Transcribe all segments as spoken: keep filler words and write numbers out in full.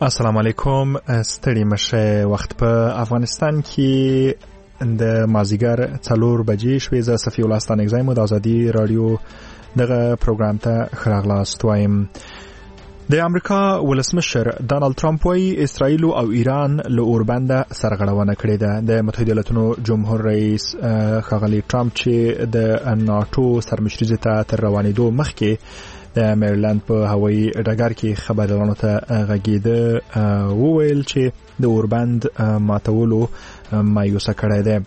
السلام علیکم. ستړي مشه. وخت په افغانستان کې د مازیګر څلور بجې شوې. زه صفی الله ستانک زایم د ازادي رادیو دغه پروګرام ته ښه راغلاست وایم. د امریکا ولسمشر ډانلډ ټرمپ وايي اسرائیل او ایران له اوربنده سرغړونه کړې ده. د متحده ایالاتونو جمهور رئیس ښاغلی ټرمپ چې د ناتو سرمشري ته تر روانېدو مخکې د میریلند په هوایي ډګر کې خبريالانو ته غږېده، وویل چې د اوربند ماتولو مایوسه کړی دی.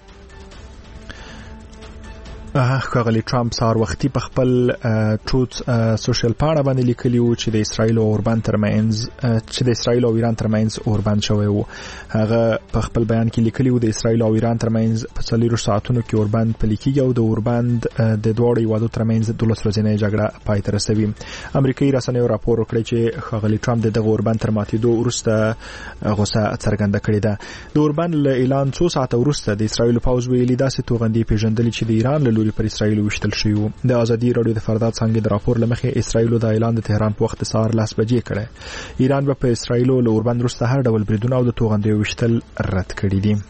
ښاغلی ټرمپ سهار وختي په خپل ټروت سوشل پاڼه باندې لیکلی و چې د اسرائیل او اوربند ترمنځ چې د اسرائیل او ایران ترمنځ اوربند شوی و. هغه په خپل بیان کې لیکلی و د اسرائیل او ایران ترمنځ په څلورو ساعتونو کې اوربند پلی کېږي او د اوربند د دواړو هیوادو ترمنځ دولس ورځنۍ جګړه پای ته رسوي. امریکایي رسنیو راپور وکړی چې ښاغلی ټرمپ د دغه اوربند تر ماتېدو وروسته غوسه څرګنده کړې ده. د اوربند له اعلان څو ساعته وروسته د اسرائیل پوځ ویلي داسې توغندي پیژندلې چې د ایران له لوري پر اسرائیل وشتل شوی و. د ازادي رادیو د فرداد څنګه د راپور لمخې اسرائیل د اعلان د تهران په وخت سهار لاس بجې کړه. ایران به په اسرائیل له اوربند وروسته هر ډول بریدونه او د توغندي وشتل رد کړي دي.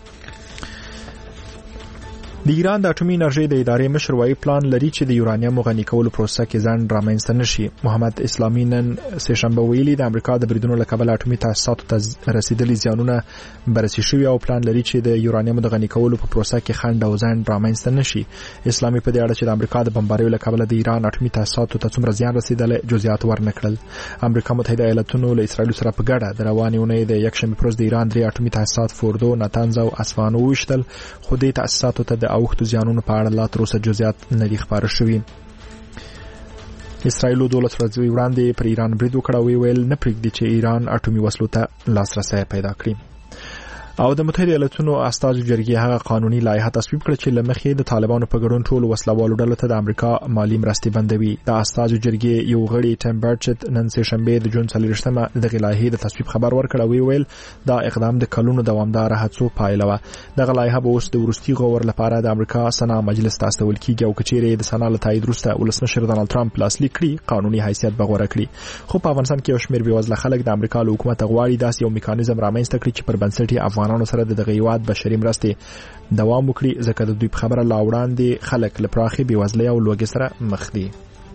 د ایران د اټومي انرژي د ادارې مشر وايي پلان لري چې د یورانیم غني کولو پروسه کې ځنډ رامنځته نشي. محمد اسلامي نن سه شنبه ویلي د امریکا د بریدونو له کبله اټومي تاسیساتو ته رسیدلي زیانونه بررسي شوي او پلان لري چې د یورانیم د غني کولو په پروسه کې خنډ او ځنډ رامنځته نشي. اسلامي په دې اړه چې د امریکا د بمباریو له کبله د ایران اټومي تاسیساتو ته څومره زیان رسیدلی جزئیات ورنکړل. امریکا متحده ایالاتونو له اسرائیل سره په ګډه د روانې اونۍ د یکشنبه پر ورځ د ایران درې اټومي تاسیسات فوردو، ناتنز او اصفهان وویشتل، خو دې تاسیساتو ته د اوښتو زیانونو په اړه لا تر اوسه جزئیات نه دي خبره شوي. اسرائیل دولت ورځې وړاندې پر ایران برید وکړ او ویل نه پرېږدي چې ایران اټومي وسلو ته لاسرسی پیدا کړي. او د متحده ایالاتونو استازو جرګې هغه قانوني لایحه تصویب کړه چې لمخې د طالبانو په ګډون ټول وسلوالو ډلو ته د امریکا مالی مرستې بندوي. د استازو جرګې یو غړي ټیم برچت نن سه شنبه د جون څلوېښتمه دغه لایحې د تصویب خبر ورکړ او ویل دا اقدام د کلونو دوامدار هڅو پایله و. دغه لایحه به اوس د وروستي غور لپاره د امریکا سنا مجلس ته استول کیږي او کچېرې د سنا له تایید وروسته ولسمشر ډانلډ ټرمپ لاسلیک کړي قانوني حیثیت به غوره کړي. خو په افغانستان کې یو شمېر بېوزله خلک د امریکا له حکومت غواړي داسې یو میکانیزم رامنځته کړي چې پر بنسټ افغانانو سره د دغه بشري مرستې دوام وکړي، ځکه د دوی په خبره لا وړاندې خلک له پراخې بېوزلۍ او لوږې سره مخ دي.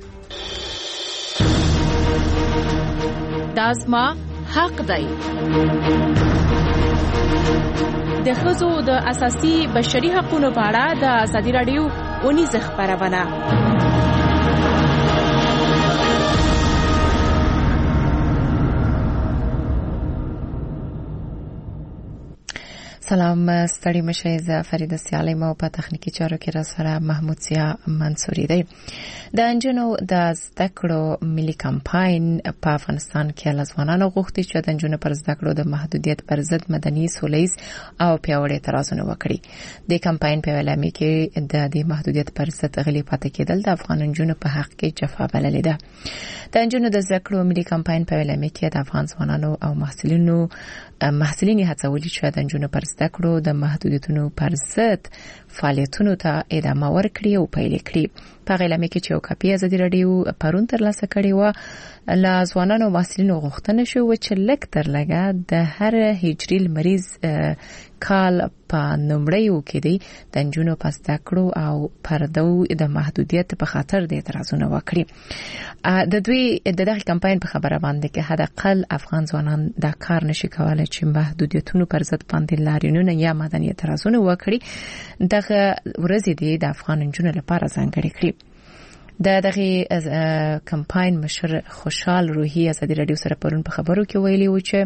دا زما حق دی. د ښځو د اساسي بشري حقوقو په اړه د ازادي رادیو اونیزه خبرونه. سلام، ستړي مشه. زه فریده سیالي مو په تخنیکی چارو کې را سره محمود سیا منصوري دی. د انجونو د زده کړو ملي کمپاین په افغانستان کې لزوانانو غوښتي چې د انجونو پر زده کړو د محدودیت پر ضد مدني سولیز او پیاوړی اعتراضونه وکړي. د کمپاین په اعلامیه کې د دې محدودیت پر ضد غلي پاتې کېدل د افغان انجونو په حق کې جفا بللې ده. د انجونو د زده کړو ملي کمپاین په اعلامیه کې د افغان ځوانانو او محصلینو محصلینی هڅولي چې د انجونو پر زده کړو د محدودیتونو پر ضد فعالیتونو ته ادامه ورکړي او پیل کړي. په اعلامیه کې چې یو کاپي ازادي رادیو پرون ترلاسه کړې و، له ځوانانو محصلینو غوښتنه شوه چې لږ تر لږه د هر هجري لمریز کال په نومړیو کې دی د انجونو په زده کړو او پردو د محدودیت په خاطر د اعتراضونه وکړي. د دوی د دغه کمپاین په خبره باندې کې حد اقل افغان ځوانان دا کار نشي کولای چې محدودیتونو پر ضد باندې لاریونونه یا مدني اعتراضونه وکړي. دغه ورځې دی د افغان انجونو لپاره ځانګړې کړي. د دغه کمپاین مشر خوشحال روحي ازادي رادیو سره پرون په خبرو کې ویلي و چې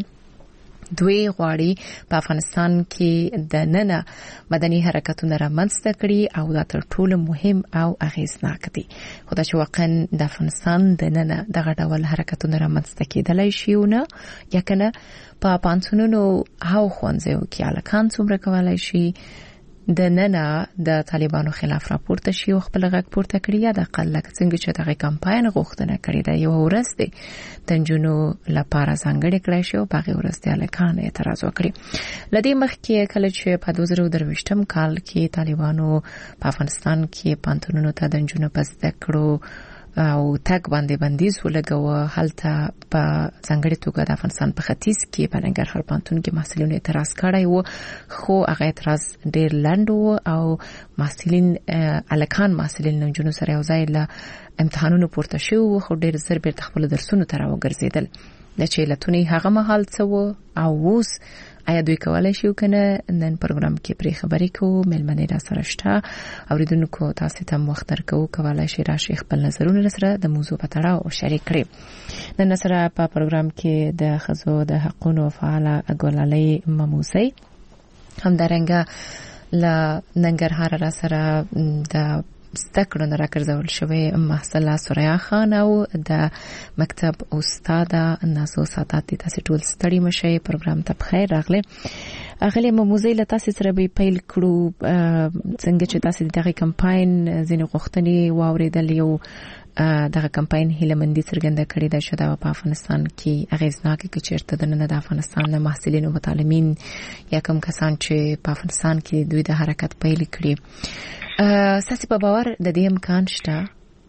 دوی غواړي په افغانستان کې د ننه مدني حرکتونه رامنځته کړي او دا تر ټولو مهم او اغیزناک دي. خو دا چې واقعا د افغانستان د ننه دغه ډول حرکتونه رامنځته کېدلای شي او نه یا کنه په پانسونونو او ښوونځیو کې الکان څومره کولای شي د ننه د طالبانو خلاف راپورته شي او خپل غږ پورته کړي یا د اقل لکه څنګه چې دغه کمپاین غوښتنه کړې ده یو ورځ دی د نجونو لپاره ځانګړې کړای شي او په هغه ورځ د الکان اعتراض وکړي. لدې مخکې کله چې په دوه زره درویشتم کال کې طالبانو په افغانستان کې پانتونونو ته د نجونو په زده کړو او تک باندې بندیز ولګو هلته په څنګه توګه د افغانستان په ختیځ کې په ننګرهار پوهنتون کې محصلینو اعتراض کړی و خو هغه اعتراض ډیر لنډ و او محصلین الکان محصلین نجونو سره یو ځای له امتحانونو پورته شو خو ډیر زر بیرته خپل درسونو ته راوګرځیدل د چې لتونی هغه مهال څه و او اوس آیا دوی کولای شي کنه نن پروګرام کې پرې خبرې کوو ملمنې را سره شته اوریدونکو تاسو ته وخت درکو کولای شي راشي خپل نظرونه سره د موضوع په تړاو شریک کړئ نن سره په پروګرام کې د خزو د حقوقو فعاله ګلالۍ مموسی همدارنګه ل ننګرهار را سره د ستکړو نه راکړل شوی محصله سوریا خان او د مکتب استاد ناسو ساتات تاسو ټول ستړي مشه پروګرام ته بخیر راغله اغلی مموزی له تاسو سره به پیل کړو څنګه چې تاسو دغه کمپاین زینو غوښتنې واوریدل یو دغه کمپاین هیلمندي څرګنده کړې ده چې دا په افغانستان کې اغیزناک کې چیرته د نن د افغانستان د محصلینو متعلمین یا کوم کسان چې په افغانستان کې دوی د حرکت پیل کړي ساسي په باور د دې امکان شته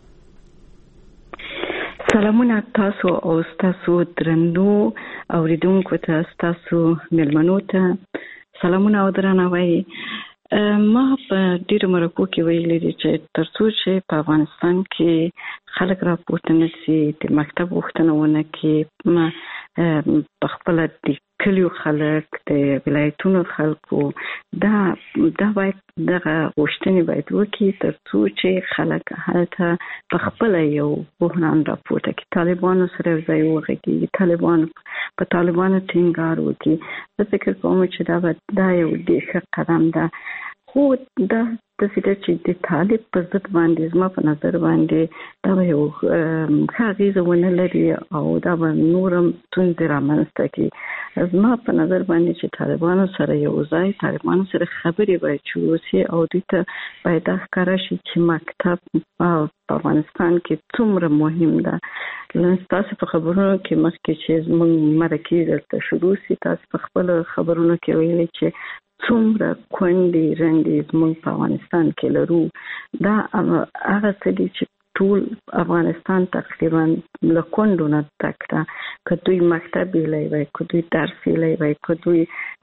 سلامونه تاسو او تاسو درنو اوریدونکو ته تاسو ملمنو ته سلامونه او درناوی ما په ډیرو مرکو کې ویلي دي چې ترڅو چې په افغانستان کې خلک راپورته نشي د مکتب غوښتنونه کې ما په خپل د کلیو خلک د ولایتونو خلکو دا دا باید دغه غوښتنې باید وکړي ترڅو چې خلک هلته په خپل یو بحران راپورته کړي طالبانو سره ځای وغږیږي طالبان په طالبانو ټینګار وکړي زه فکر کوم چې دا دا یو ډېر قدم ده خو دا د فکر چې د طالب په ضد باندې زما په نظر باندې دا یو ښه ونه لري او دا به نورم ستونزې رامنځته کړي زما په نظر باندې چې طالبانو سره یو ځای طالبانو سره خبرې باید شروع او دوی ته باید دا ښکاره شي چې مکتب په افغانستان کې څومره مهم ده لکه تاسو په خبرونو کې مخکې چې موږ مرکې دلته شروع سي تاسو په خپل خبرونو کې ویلي چې څومره کونډې رنډې زموږ په افغانستان کې لرو دا هغه څه دي چې ټول افغانستان تقریبا له کونډو نه ډک ده که دوی مکتب ویلی وای که دوی درس ویلی وای که دوی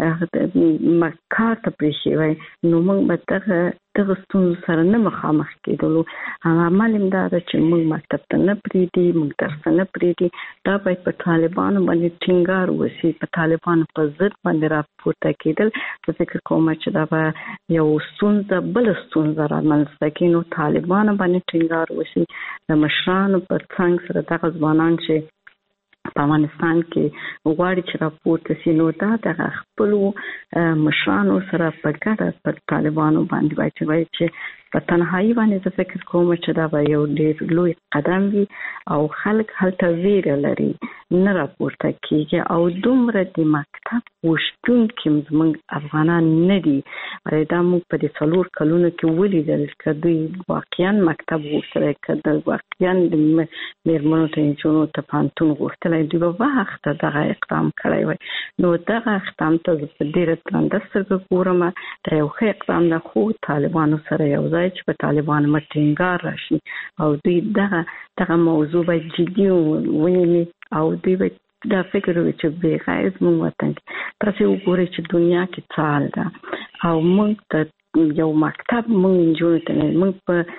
کار ته پرېښی وای نو موږ به دغه دغه ستونزو سره نه مخامخ کېدلو عمل هم دا ده چې موږ مکتب ته نه پرېږدي موږ درس ته نه پرېږدي دا باید په طالبانو باندې ټینګار وشي په طالبانو په ضد باندې راپورته کېدل زه فکر کوم چې دا به یو ستونزه بله ستونزه رامنځته کړي نو طالبانو باندې ټینګار وشي د مشرانو پر څنګ سره دغه ځوانان چې په افغانستان کې غواړي چې راپورته سي نو دا د خپلو مشرانو سره په ګډه پر طالبانو باندې باید چې په تنهایی باندې زه فکر کوم چې دا به یو ډېر لوی قدم وي او خلک هلته ویره لري نه راپورته کېږي او دومره د مکتب غوښتونکي زموږ افغانان نه دي ولې دا موږ په دې څلور کلونو کې ولیدل که دوی واقعا مکتب غوښتلی که د واقعا د مېرمنو ته نجونو ته پوهنتون غوښتلی دوی به وخته دغه اقدام کړی وای نو دغه اقدام ته زه په ډېره درنده سترګه ګورم دا یو ښه اقدام ده خو طالبانو سره یو ځای چې په طالبانو باندې ټینګار راشي او دوی دغه دغه موضوع باید جدي ونیسي او دوی باید دا فکر وکړي چې بېغیر زموږ وطن کې تاسې وګورئ چې دنیا کې څه حال ده او موږ ته یو مکتب موږ نجونو ته نه موږ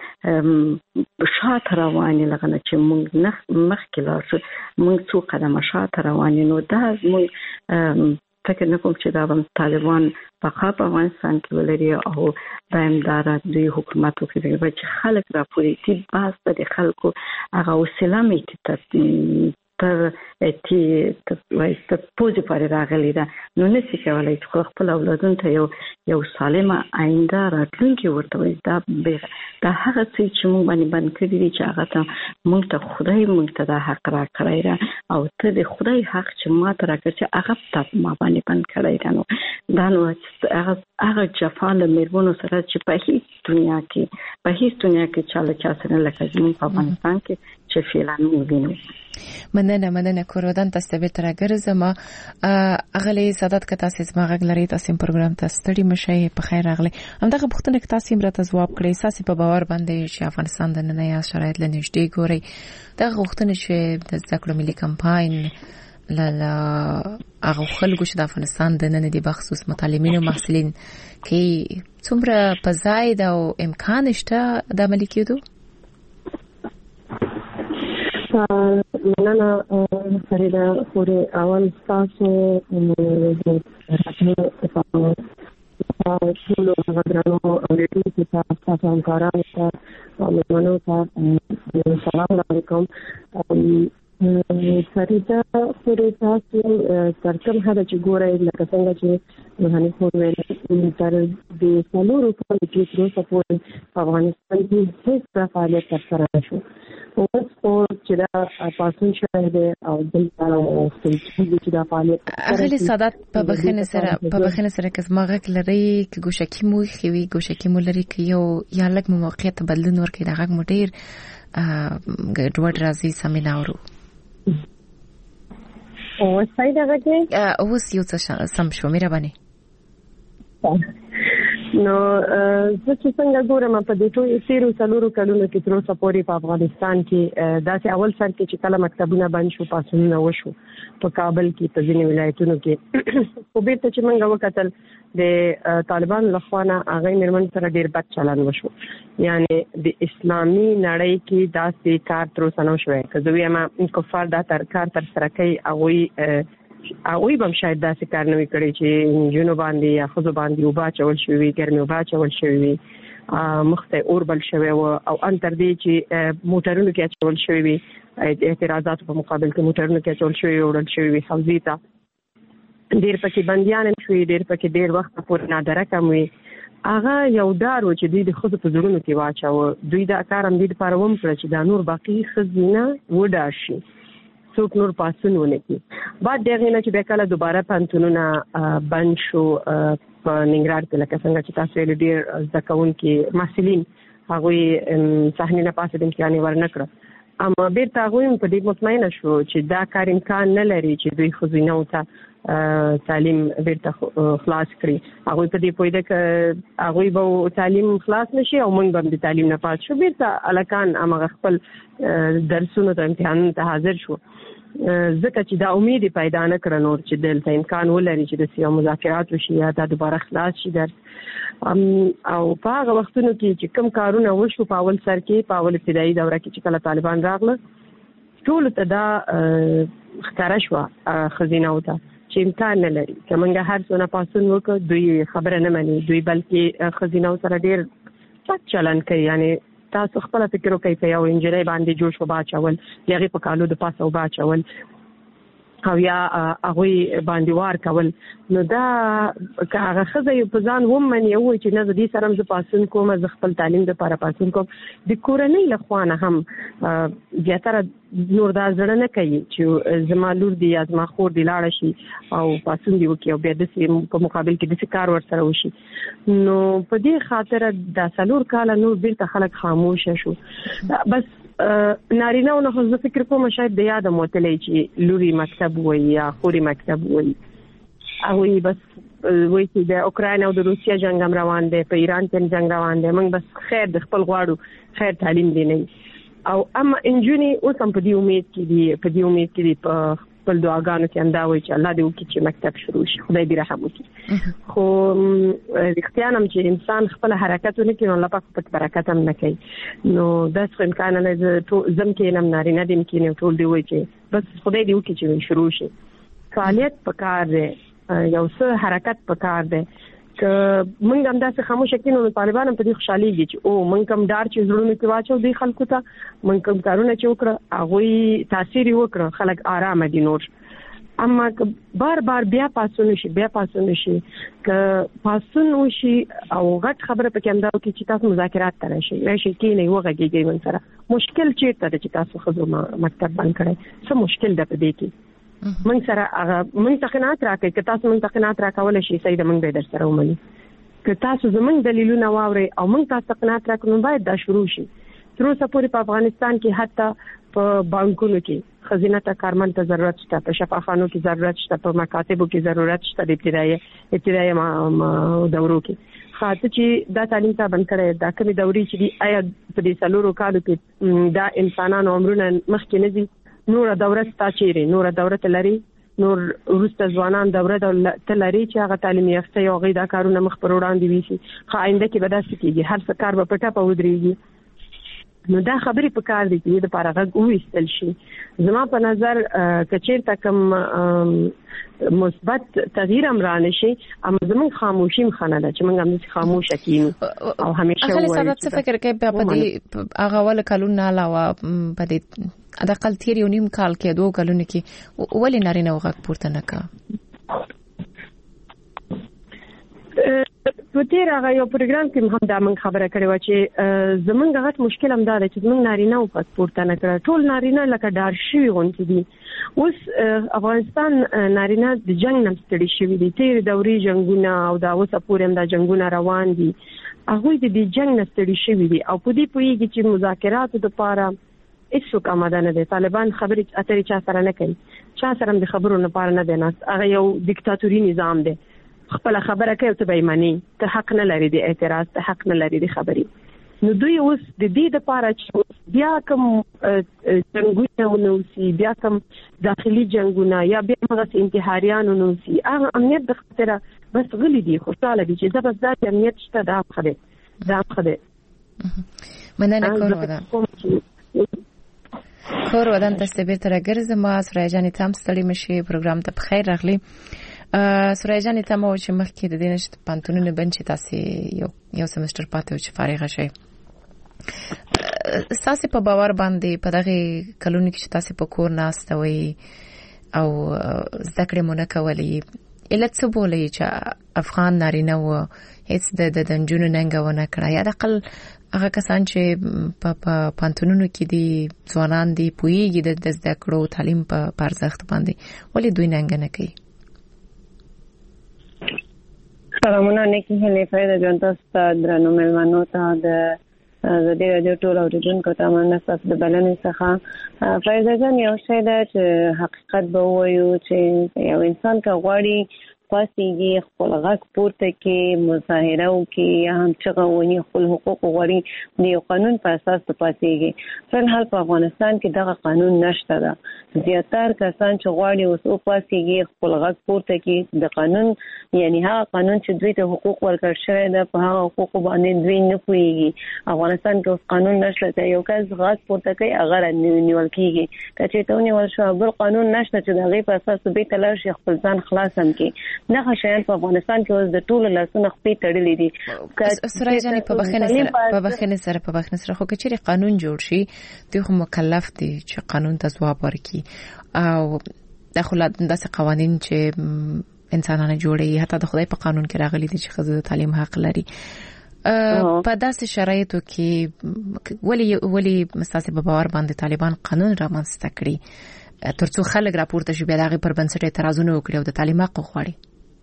په شاته روان یو لکه چې موږ مخکې لاړ شو موږ څو قدمه شاته روان یو نو دا زموږ فکر نه کوم چې دا به طالبان بقا په افغانستان کې ولري او دایمداره دوی حکومت وکړي چې خلک راپورې دي باز د خلکو هغه وسیله مې تر تی تر وایسته پوزې پرې راغلی ده نو نشي کولای چې خپل اولادونو ته یو یو سالمه آینده راتلونکي ورته وي دا دا هغه څه چې موږ باندې بند کړي دي چې هغه ته موږ ته خدای موږ ته دا حق راکړی ده او ته د خدای حق چې ما ته راکړي چې هغه ته ما باندې بند کړی ده نو دا نو هغه هغه جفا له مېرمنو سره چې په هیڅ دنیا کې په هیڅ دنیا کې چاله چا سره لکه زموږ په افغانستان کې چې فعلا وګینو. مننه مننه کورودان تاسو به تر ګرځم اغلی سادات ک تاسو زما غږ لري تاسو پروګرام ته ستړي مشه په خیر راغلی. همدغه پوښتنه ک تاسو مرته جواب کړئ اساسي په باور باندې چې افغانستان د نن یا شرایط لنیشته ګوري دغه پوښتنه چې د ذکر ملي کمپاین لاله هغه خلکو چې د افغانستان د نن دی بخصوص متعلمین او محصلین کې څومره پزاید او امکان شته د عملي کېدو؟ مننه فريده خوري اول تاسو د راځو په ټول غوډرانو او د دې په تاسو همکارانو ته او مننه تاسو السلام علیکم. فريده خوري تاسو ترکم هدا چې ګورئ لکه څنګه چې روحاني خوري تر د سلورو په کې تر اوسه پورې په افغانستان کې هیڅ فعالیت ترسره نشو. اوس چې دا پاسون شوی دی او دلته چې دا فعالیت اغلی سادات په بخښنه سره په بخښنه سره که زما غږ لري که ګوشکي مو خوي ګوشکي مو لري که یو یا لږ مو موقعیت بدلون ورکړي دا غږ مو ډیر ګډوډ راځي سمې نه اورو. اوس څنګه راغلی؟ اوس یو څه سم شو مهرباني. نو زه چې څنګه ګورم په دې ټولو سیرو څلورو کلونو کې تر اوسه پورې په افغانستان کې داسې اول سر کې چې کله مکتبونه بند شو پاسونه وشو په کابل کې په ځینې ولایتونو کې خو بیرته چې موږ وکتل د طالبان لخوا نه هغه میرمن سره ډیر بد چلند وشو. یعنی د اسلامي نړۍ کې داسې کار تر اوسه نه شوی که زه وایم کفار دا تر کار تر سره کوي هغوی هغوی به شاید داسې کار نه وي کړی چې نجونو باندې یا ښځو باندې اوبه اچول شوي وي ګرمې اوبه اچول شوي وي مخ ته اور بل شوی و او ان تر دې چې موټرونو کې اچول شوي وي اعتراضاتو په مقابل کې موټرونو کې اچول شوي وړل شوي وي حوزې ته ډېر پکې بندیان شوي ډېر پکې ډېر وخت پورې نادره کم وي. هغه یو ډار و چې دوی د ښځو په زړونو کې واچاوه. دوی دا کار هم دې دپاره وکړه چې دا نور باقي ښځې نه وډار شي څوک نور پاسون ونه کی. بعد دغه نه چې به کله دوباره پانتونونه بند شو په ننګرهار کې لکه څنګه چې تاسو یې ډیر ځکهون کې محصلین هغه صحنه نه پاسه د امتحان ورنکړه. اما بیرته هغه په دې مطمئنه شو چې دا کار امکان نه لري چې دوی خزینه او ته تعلیم بیرته خلاص کړي. هغه په دې پوهیده چې هغه به تعلیم خلاص نشي او موږ به د تعلیم نه پات شو. بیرته الکان هغه خپل درسونو ته امتحانونو ته حاضر شو. ځکه چې دا امید پیدا نه کړ نور چې دلته امکان ولري چې د سیاسي مذاکرات وشي یا دا دوباره خلاص شي درس. او په هغه وختونو کې چې کوم کارونه وشو په اول سر کې په اول ابتدایي دوره کې چې کله طالبان راغله ټول ته دا ښکاره شوه ښځینه او ته چې امکان نه لري که موږ هر څونه پاسون وکړو دوی خبره نه مني. دوی بلکې ښځینه سره ډېر بد چلند کوي. یعنی تاسو خپل فکر وکړئ په یو انجنیر باندې جوش وبا چول یغه په کالو د پاسه وبا چول او یا هغه باندې وار کول. نو دا که هغه خزه په ځان هم من یو چې نه دې سره ز پاسون کوم ز خپل تعلیم د لپاره پاسون کوم د کورنۍ لخوانه هم زیاتره نور دا زړه نه کوي چې زما لور دی یا زما خور دی لاړ شي او پاسون دی وکي او بیا د په مقابل کې د کار ور سره وشي. نو په دې خاطر د سلور کال نور بیرته خلک خاموش شو. بس نارینه او نه زه فکر کوم شاید د یاد موتلې چې لوري مکتب وای یا خوري مکتب وای هغه بس وای چې د اوکراین او د روسیا جنگ هم روان دی په ایران کې جنگ روان دی موږ بس خیر د خپل غواړو خیر تعلیم دی نه او اما انجونی اوس هم په دې امید کې دی په دې امید کې دی په خپل دعاګانو کې انده وای چې الله دې وکړي چې مکتب شروع شي خدای دې رحم وکړي. خو اختیار هم چې انسان خپل حرکت ونه کوي الله پاک په برکت هم نه کوي. نو دا څه امکان نه زم کې نم نارینه دې کې ټول دی وای چې بس خدای دې وکړي چې شروع شي. فعالیت پکار دی یو څه حرکت پکار دی. که موږ هم داسې خاموش کینو نو طالبان په دې خوشحاليږي چې او موږ کوم ډار چې زړونو کې واچو دی خلکو ته موږ کوم کارونه چې وکړه هغه تاثیر وکړه خلک آرام دي نور. اما که بار بار بیا پاسون شي بیا پاسون شي که پاسون وشي او غټ خبره پکې انده وکړي چې تاسو مذاکرات تر شي راشي کې نه وغږیږي من سره مشکل چیرته ده چې تاسو خزو مکتب باندې کړئ څه مشکل ده په دې کې من سره هغه من تقنات راکې که تاسو من تقنات راکول شي سید من به در سره ومني که تاسو زمونږ دلیلونه واورئ او موږ تاسو قناعت راکړو باید دا شروع شي. تر اوسه پورې په افغانستان کې حتی په بانکونو کې خزینه ته کارمند ته ضرورت شته، په شفاخانو کې ضرورت شته، په مکاتبو کې ضرورت شته د ابتدایي ابتدایي دورو کې. خاطر چې دا تعلیم ته بند کړی دا کومې دورې چې دی آیا په دې څلورو کالو کې دا انسانانو عمرونه مخکې نه دي؟ نور دوره ستا چیرې نور دوره ته لري، نور وروسته ځوانان دوره ته لري چې هغه تعلیم یافته یو غي دا کارونه مخ پر وړاندې وي. خو آینده کې به داسې کېږي هر څه کار به په ټاپه ودرېږي. نو دا خبرې په کار دي چې د لپاره غږ وایستل شي. زما په نظر کچېرته کوم مثبت تغییر هم رانه شي، اما زموږ خاموشي مخنه ده چې موږ هم خاموشه کیږو او همیشه وایو. اخلي سبب څه فکر کوي په دې هغه ول کلون علاوه په دې د قل تیر یو نیم کال کې دوه کلونه کې ولې نارینه وغږ پورته نه کا؟ په تیر هغه یو پروګرام کې هم دا من خبره کړې و چې زمونږ غټ مشکل هم دا دی چې زمونږ نارینه او پاسپورت نه کړ. ټول نارینه لکه ډار شوی غونډې دي. اوس افغانستان نارینه د جنگ نه ستړي شوی دي. تیر دورې جنگونه او دا اوس پورې هم دا جنگونه روان دي. هغه د جنگ نه ستړي شوی دي او په دې پوېږي چې مذاکرات لپاره هیڅ آماده نه دي. طالبان خبرې اترې چا سره نه کوي، چا سره د خبرو لپاره نه دی ناست. هغه یو دیکتاتوري نظام دی. خپل خبره کوي ته به معنی ته حق نه لري د اعتراض، ته حق نه لري د خبرې. نو دوی اوس د دې لپاره چې بیا کوم جنگونه ونوسي، بیا کوم داخلي جنگونه یا بیا هغه انتحاریان ونوسي، هغه امنیت د خطر بس غلي دي خوشاله دي چې زبر ذات امنیت شته دا خبره دا خبره. مننه کور ودا کور ودان تاسو به تر ګرځم ما سره جاني تام ستړي مشي پروګرام ته بخیر راغلی. سورای جان ته مو چې مخکې د دینش پانتونونه بنچ تاسو یو یو سمستر پاتې چې فارغ شئ. تاسو په باور باندې په دغه کلونی کې چې تاسو په کور ناسته وي او زده کړې مونږ کولې علت څه بولې چې افغان نارینه و هیڅ د د جنونو ننګونه کړه یا د خپل هغه کسان چې په پانتونونو کې دي ځوانان دي پویږي د زده کړو تعلیم په پرځخت باندې ولې دوی ننګ نه کوي؟ سلامونه نیکی هلې فایده جون تاسو ته درنو مېلمنو ته د دې رادیو ټول اوریدونکو ته مننه تاسو د بلنې څخه. فایده جون یو شی ده چې حقیقت به وایو چې یو انسان که غواړي پاسيږي خپل غږ پورته کې مظاهره وکړي یا هم چې غوونی خپل حقوق غواړي د یو قانون په اساس ته پاسيږي. فلحال په افغانستان کې دغه قانون نشته ده. زیاتره کسان چې غواړي اوس او پاسيږي خپل غږ پورته کې د قانون یعنی هغه قانون چې دوی ته حقوق ورکړل شوی ده په هغه حقوق باندې دوی نه پوهیږي. افغانستان کې اوس قانون نشته چې یو کس غږ پورته کوي هغه نیول کیږي. چې ته ونیول شو بل قانون نشته چې دغه په اساس به تلل شي خپل ځان خلاص هم کې. نه شایان په افغانستان کې اوس د ټولو لاسونه خپې تړلې دي. سره جاني په بخنه سره په بخنه سره په بخنه سره خو کچېری قانون جوړ شي دوی خو مکلف دي چې قانون ته ځواب ورکړي او د خلک داسې قوانين چې انسانانه جوړي حتی د خدای په قانون کې راغلي دي چې خزو تعلیم حق لري. په داسې شرایطو کې ولی ولی مستاسې په باور باندې طالبان قانون رامنځته کړي ترڅو خلک راپورته شي بیا دغه پر بنسټ اعتراضونه وکړي او د تعلیم حق وغواړي؟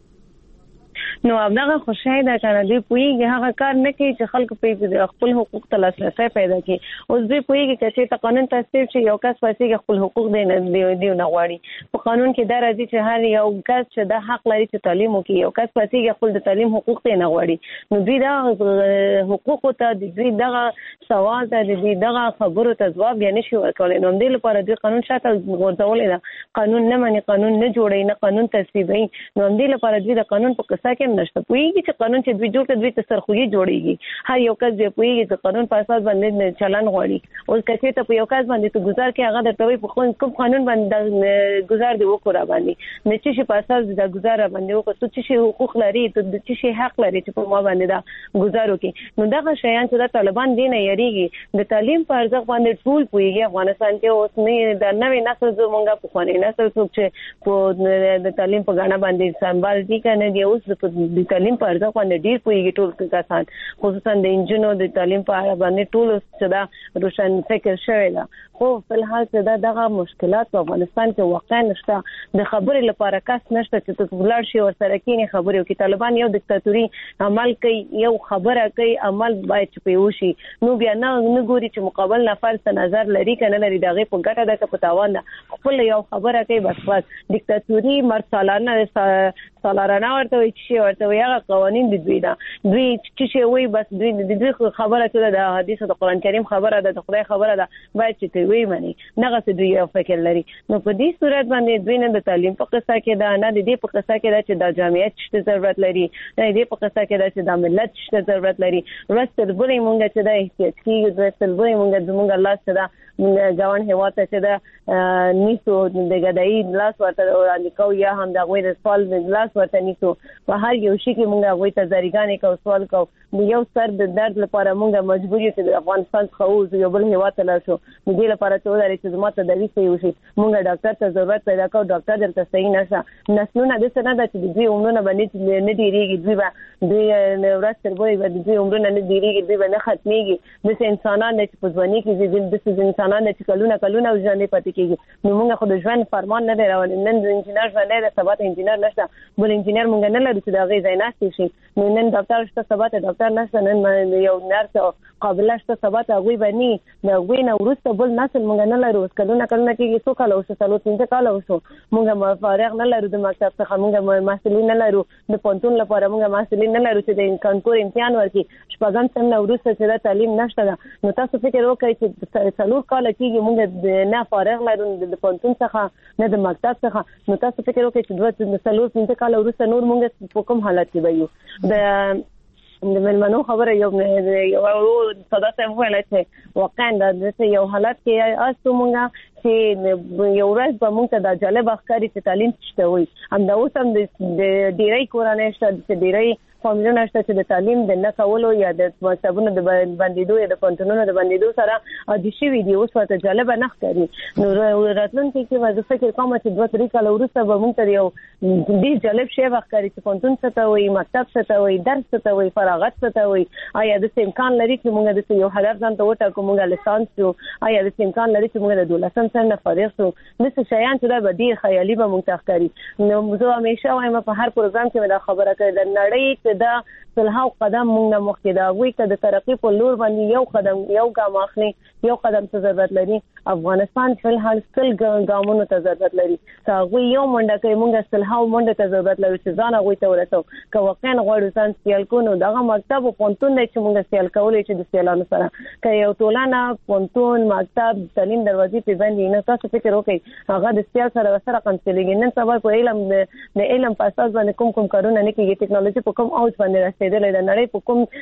نو هغه خوشاله ده کنه دوی پویږي هغه کار نه کوي چې خلک په خپل حقوق ته لاسرسي پیدا کړي. اوس دوی پویږي چې ته قانون تصویب شي یو کس پاسيږي خپل حقوق دی نه دی نه غواړي. په قانون کې دا راځي چې هر یو کس چې د حق لري چې تعلیم وکړي، یو کس پاسيږي خپل د تعلیم حقوق دی نه غواړي. نو دوی دا حقوق ته د دوی دغه سوال ته د دوی دغه خبرو ته ځواب یې نشي ورکولای. نو دې لپاره دوی قانون شاته ورځولې ده. قانون نه مانی قانون نه جوړي نه قانون تصویبوي. نو دې لپاره دوی د قانون په قصه کې نشته پوهیږي چې قانون چې دوی جوړ کړي دوی ته سرخوږي جوړيږي. هر یو کس دی پوهیږي چې قانون په اساس باندې چلن غواړي. او کله چې په یو کس باندې ته گزار کې هغه د توي په کوم قانون باندې گزار دی وکړه باندې نه چې په اساس د گزار باندې وکړه ته چې حقوق لري ته د چې حق لري چې په ما باندې دا گزار وکړي. نو دا شیان چې د طالبان دی نه یریږي د تعلیم په ارزښت باندې ټول پوهیږي افغانستان کې اوس نه د نوې نسل زمونږ په خواني نسل څوک چې په د تعلیم په غاڼه باندې سنبال دي کنه دی اوس د تعلیم په ارزښت باندې ډیر پوهیږي ټول کسان خصوصا د انجینو د تعلیم په اړه باندې ټول څه دا روشن فکر شوی دا خو په الحال څه دا دغه مشکلات په افغانستان کې واقعا نشته د خبرې لپاره کس نشته چې ته ولر شي ورسره کینی خبرې او کې طالبان یو دیکتاتوري عمل کوي یو خبره کوي عمل باید چې پیوشي نو بیا نه نه ګوري چې مقابل نفر څه نظر لري کنه لري دغه په ګټه ده که په تاوان ده خپل یو خبره کوي بس بس دیکتاتوري مرسالانه سالارانه ورته وي چې ورته وي هغه قوانين د دوی دا دوی چې وي بس دوی د دوی خبره ته د حدیث د قران کریم خبره ده د خدای خبره ده باید چې وي معنی نه څه دوی یو فکر لري نو په دې صورت باندې دوی نه د تعلیم په قصه کې دا نه د دې په قصه کې دا چې د جامعیت شته ضرورت لري نه دې په قصه کې دا چې د ملت شته ضرورت لري ورسره بلې مونږ چې دا احتیاط کیږي ورسره بلې مونږ زمونږ الله ستدا ګاون هوا ته چې دا نیسو د غدای لاس ورته وړاندې کو یا هم د غوې د سوال لاس ورته نیسو په هر یو شي کې مونږ غوې ته ځریګانې کو سوال کو یو سر د درد لپاره مونږ مجبور یو چې د افغانستان خو یو بل هوا ته لاړ شو دې لپاره ته ولري چې زموږ ته د ویسې یو شي مونږ ډاکټر ته ضرورت پیدا کوو ډاکټر درته صحیح نشه نسلونه د څه نه د چې دوی عمرونه باندې نه دیریږي دوی به دوی ورسره وایي د دوی عمرونه نه دیریږي دوی به نه ختميږي د انسانانو چې په ځواني کې د انسانانو چې کلونه کلونه ژوند پاتې کیږي نو موږ خو د ژوند فرمان نه لرو نن د انجینر ژوند نه سبا ته انجینر نشته بل انجینر موږ نه لرو چې دا غي زیناستي شي نو نن ډاکټر شته سبا ته ډاکټر نشته نن یو نرس قابل شته سبا ته غوي بني دا غوي نه ورسته بل نسل موږ نه لرو کلونه کلونه کې څو کال اوسه څلور پنځه کال اوسه موږ فارغ نه لرو د مکتب څخه موږ مسؤلین نه لرو د پونتون لپاره موږ مسؤلین نه لرو چې د کانکور امتحان ورکړي شپږم سم نه ورسته چې دا تعلیم نشته نو تاسو فکر وکړئ چې څلور کال کې موږ نه فارغ لرو د پونتون څخه نه د مکتب څخه نو تاسو فکر وکړئ چې د څلور پنځه کال ورسته نور موږ په کوم حالت کې وایو د د ملمنو خبره یو یو صداسه ویل چې واقعا د یو حالت کې اسو مونږه چې یو ورځ به مونږ ته د جالب ښکاري چې تعلیم شته وي هم دا اوس هم د ډیری کورانه شته د ډیری فاميلونه شته چې د تعلیم د نه کولو یا د مکتبونو د بندیدو یا د پونتونونو د بندیدو سره د شي ویډیو اوس ورته جالب نه ښکاري نو راتلونکي کې وځه فکر کوم چې دوه درې کال وروسته به مونږ ته یو ډیر جالب شی ښکاري چې پونتون څه ته وي مکتب څه ته وي درس څه ته وي فراغت څه ته وي آیا د امکان لري چې مونږ د یو هدف ځان ته وټاکو مونږ لیسانس یو آیا د امکان لري چې مونږ د دولسم سره فارغ شو نو شایان چې دا به ډیر خیالي به مونږ ته ښکاري نو زه همیشه وایم په هر پروګرام کې دا خبره کوي د نړۍ چې دا سلهاو قدم مونږ نه مخکې دا وی ته د ترقی په لور باندې یو قدم یو ګام اخلي یو قدم ته ضرورت لري افغانستان په حال سل ګامونو ته ضرورت لري تا وی یو منډه کوي مونږ سلهاو منډه ته ضرورت لري چې ځان هغه ته ورسو که واقعا غواړو ځان سیال کو نو دغه مکتب او پونتون نه چې مونږ سیال کولای چې د سیالانو سره که یو ټولنه پونتون مکتب تعلیم دروازې په باندې نه تاسو فکر وکړئ هغه د سیال سره سره کنسلېږي نن سبا په علم د علم په اساس باندې کوم کوم کارونه نه کیږي ټکنالوژي په کوم اوج باندې رسیدلې ده نړۍ په کوم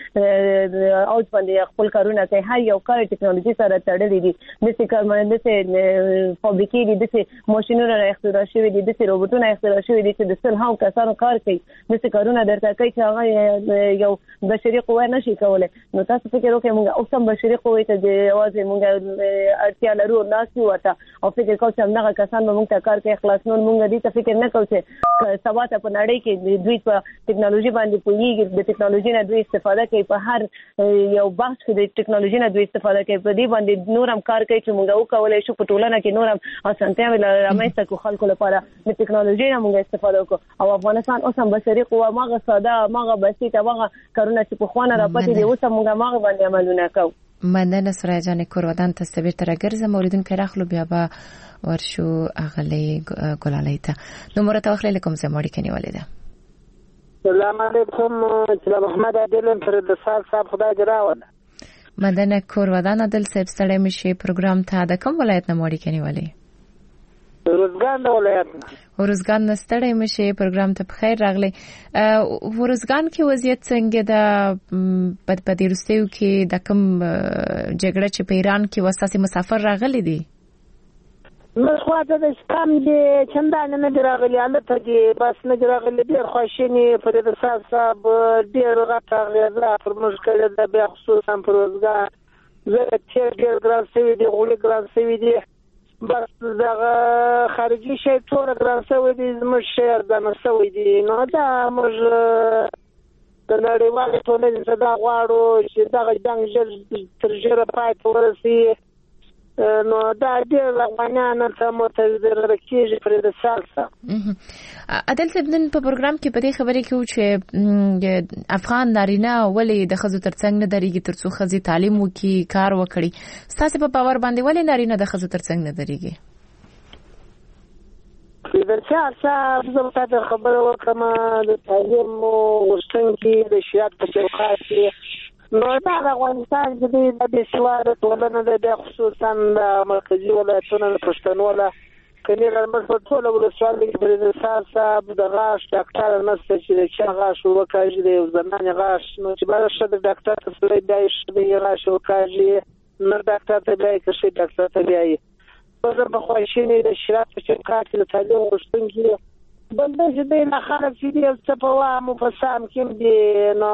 اوج باندې خپل کارونه کوي هر یو کار ټکنالوژي سره تړلې دي د څه کار باندې د فابریکې دي د څه ماشينونو اختراع شوي دي د څه روبوټونو اختراع شوي دي چې د سل هاو کسانو کار کوي د څه کارونه درته کوي چې هغه یو بشري قوه نشي کولای نو تاسو فکر وکړئ موږ اوس هم بشري قوه ته د اوازې موږ اړتیا لرو ناسو وته او فکر کوم چې هغه کسان به موږ ته کار کوي خلاص نو موږ دې ته فکر نه کوو چې سبا ته په نړۍ کې دوی په ټکنالوژي باندې پوهیږي د ټکنالوژي نه دوی استفاده کوي په هر یو بحث کې د ټکنالوژي نه دوی استفاده کوي په دې باندې نور هم کار کوي چې موږ وکولای شو په ټولنه کې نور هم اسانتیا رامنځته کو خلکو لپاره د ټکنالوژي نه موږ استفاده وکړو او افغانستان اوس هم بشري قوه ماغه ساده ماغه بسيطه ماغه کارونه چې په خوانه راپاتې دي اوس هم موږ ماغه باندې عملونه کوو مننه سرای جان کورودان ته سبیر تر ګرځم مولیدون پیراخلو بیا به ورشو اغلی ګلالیته نو مرته وخت لیکم زموږ کني ولیده سلام علیکم سلام محمد عادل پر د سال صاحب خدای جراوه مدنه کورودان عادل صاحب ستړی مشي پروګرام ته د کوم ولایت نه موړي کني ولی ورزګان د ولایت ورزګان نستړی مشي پروګرام ته بخیر راغلی ورزګان کې وضعیت څنګه ده په پدې رستیو کې د کوم جګړه چې په ایران کې وساسي مسافر راغلي دي مسخواته د اسلام دي چندان نه دراغلي البته دي بس نه دراغلي ډیر خوشینی پر د صاحب ډیر راټاغلی دا پر مشکل ده به خصوصا پر ورزګان زه تیر ډیر ګران سوي دي غوړي ګران سوي دي بس دغه خارجي شی ټول ګران سوي دي زموږ شهر د نسوي دي نو دا موږ د نړیوالې ټولنې څخه دا غواړو چې دغه جنګ ژر تر ژره پای ته ورسي نو دا ډېر افغانان ته متضرر کېږي پرې د سالسه عادل صاحب نن په پروګرام کې په دې خبرې کې و چې افغان نارینه ولې د ښځو ترڅنګ نه درېږي ترڅو ښځې تعلیم وکړي کار وکړي ستاسو په باور باندې ولې نارینه د ښځو ترڅنګ نه درېږي د سالسه زه ته خبره وکړم د تعلیم غوښتونکي د شریعت په چوکاټ کې نو دا د افغانستان چې د بې سواده ټولنه ده بیا خصوصا د مرکزي ولایتونو د پښتنو له کني غرمز په ټوله ولسوالۍ کې د سار صاحب د غاښ ډاکټر نشته چې د چا غاښ وکړي د زنانه غاښ نو چې بل څه د ډاکټر ته سړی دی چې د غاښ وکړي نو ډاکټر ته بیا کې ډاکټر ته بیا په په خوښینه د شریعت په چوکاټ کې د تعلیم غوښتونکي بلده چې د نه خلک چې د څه په وامو په سام کې دی نو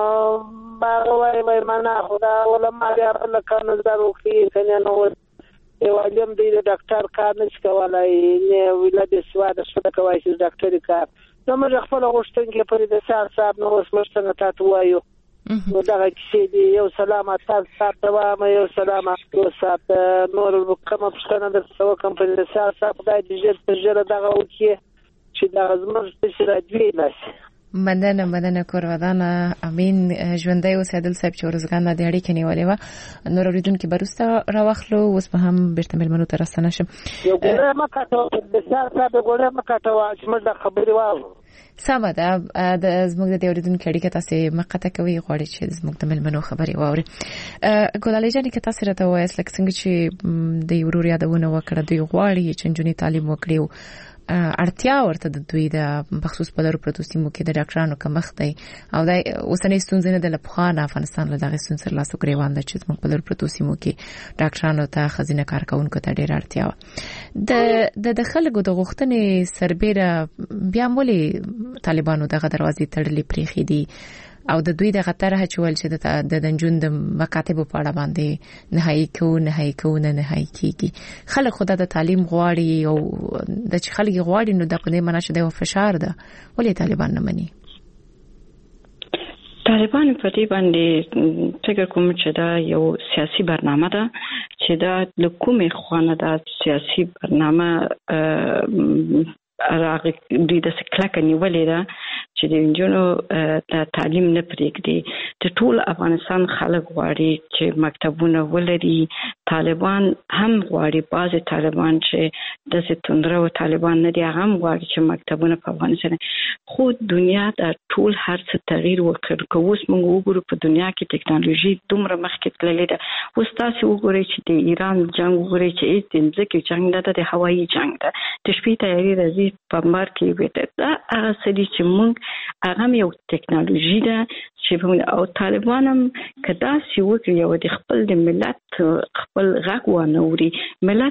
باغوي وای معنا خدا علماء بیا په کانو زارو کې کنه نو یو علم دی د ډاکټر کار نشي کولای نه ولادت سواده شته کوي چې ډاکټر کار نو موږ خپل غوښتنې په دې سار صاحب نو اوس موږ څنګه تاسو وایو نو دا چې دی یو سلامات تاسو ته وایم یو سلامات تاسو نور کوم پښتنه د څو کمپنی سار صاحب دای دې ژر دغه وکي چې دا زموږ څه راځي نشي مننه مننه کورودانه امین ژوندۍ اوسېدل صاحب چې ورزګان د اړیکې نیولې و نور اوریدونکو برسته راوخلو اوس به هم بیرته ملمنو ته راستنه شم یو ګوره مکه ته د سار صاحب ګوره مکه ته چې موږ د خبرې واورو سمه ده د زموږ د اوریدونکو اړیکه تاسو مقطع کوي غواړي چې زموږ د ملمنو خبرې واوري ګلالۍ جان کې تاسو راته وایي لکه څنګه چې د ورور یادونه وکړه دوی غواړي چې نجونې تعلیم وکړي اړتیا ورته د دوی د بخصوص په لرو پروتو سیمو کې د ډاکټرانو کمښت دی او د اوسنۍ ستونزې نه د لپاره افغانستان له دغه ستونزې لاسو ګریوان د چې موږ په لرو پروتو سیمو کې ډاکټرانو ته خزینه کارکونکو ته ډېر اړتیا و د د خلکو د غوښتنې سربېره بیا مولي طالبانو دغه دروازې تړلې پریخي دي او د دوی د غتر هچول چې د دنجون د مکاتب په اړه باندې نهایی کو نهایی کو نه نهایی کیږي خلک خدای د تعلیم غواړي او د چې خلک غواړي نو د په دې معنی چې د فشار ده ولې طالبان نه مني طالبان په دې باندې فکر کوم چې دا یو سیاسي برنامه ده چې دا د کومې خوانه د سیاسي برنامه راغی د سکلک نیولې ده چې د انجونو د تعلیم نه پرېږدي ته ټول افغانستان خلک غواړي چې مکتبونه ولري طالبان هم غواړي بعض طالبان چې د ستوندره او طالبان نه دي هم غواړي چې مکتبونه په افغانستان خو دنیا د ټول هر څه تغییر وکړ کوس موږ وګورو په دنیا کې ټکنالوژي دومره مخکې تللې ده اوس تاسو وګورئ چې د ایران جنگ وګورئ چې د ځمکې جنگ نه ده د هوایي جنگ ده د شپې تیاری راځي په مار کې وته دا هغه سړي چې موږ هغه یو ټکنالوژي ده چې او طالبانم کدا سی وکړي او د خپل د ملت خپل غږ ونوري ملت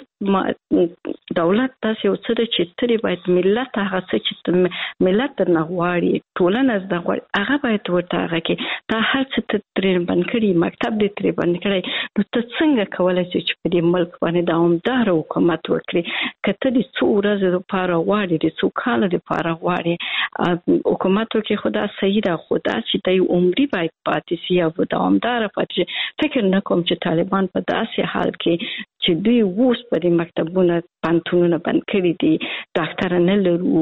دولت تاسو څه چې تری باید ملت هغه څه چې ملت نه غواړي ټولنه زده غواړي هغه باید ورته هغه کې تا هر څه ترې باندې کړی مکتب دې ترې باندې کړی نو ته څنګه کولای شې چې په دې ملک باندې دوامدار حکومت وکړي کته دې څو ورځې لپاره غواړي دې څو کال لپاره غواړي حکومت کې خدا صحیح ده خدا چې دې عمرې باید پاتې شي او دوامدار پاتې فکر نه کوم چې طالبان په داسې حال کې چې دوی اوس په دې مکتبونه پانتونونه بند کړي دي ډاکټر نه لرو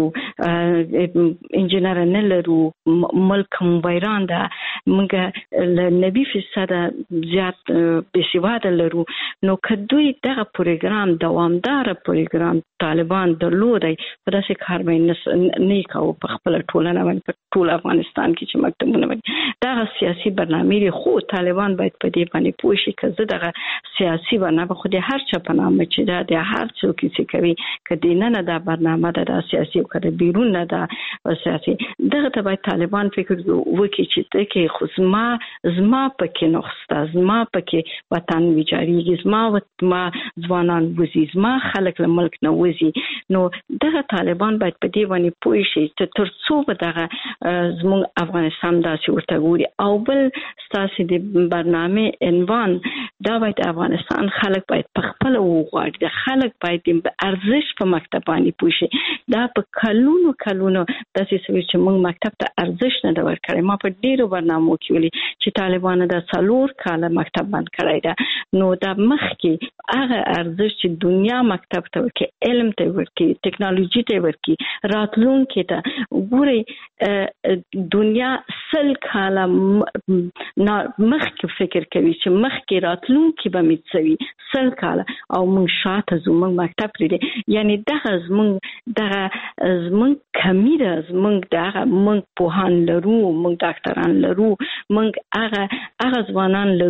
انجنیر نه لرو ملک ویران ده موږ له نبی فیصد زیات بسواده لرو نو کدوې دغه پروګرام دوامدار پروګرام طالبان درلودي په داسې کار باندې نه کاوه په خپل ټولنه باندې په ټول افغانستان کې چې مکتبونه باندې دا سیاسي برنامه خو طالبان باید په دې باندې پوه شي چې دغه سیاسي برنامه خو دې هر چا په نامه چې دا د هر څوک چې کوي کدی نه نه دا برنامه د سیاسي او کده بیرون نه دا سیاسي دغه ته باید طالبان فکر وکړي چې ته کې خو زما زما پکې نوښت زما پکې وطن ویجاړي زما وطن ځوانان وزي زما خلک له ملک نه وزي نو دغه طالبان باید په دې باندې پوه شي چې ترڅو به دغه زموږ افغانستان داسې ورته ګوري او بل ستاسو د برنامه عنوان دا باید افغانستان خلک باید په خپل وغواړي د خلک باید د ارزش په مکتب باندې پوښي دا په کلونو کلونو د سیسوي چې موږ مکتب ته ارزش نه دا ورکړي ما په ډیرو برنامو کې ولي چې طالبانو د څلور کاله مکتب باندې کړی دا نو د مخ کې هغه ارزش چې دنیا مکتب ته ورکړي علم ته ورکړي ټکنالوژي ته ورکړي راتلونکي ته ګوري دنیا سل کاله مخ کې فکر کوي چې مخ کې راتلونکي به میڅوي سل کاله او موږ شاته زموږ مکتب لري یعنی دغه زموږ دغه زموږ کمی ده زموږ دغه موږ پوهان لرو موږ ډاکټران لرو موږ هغه هغه ځوانان لرو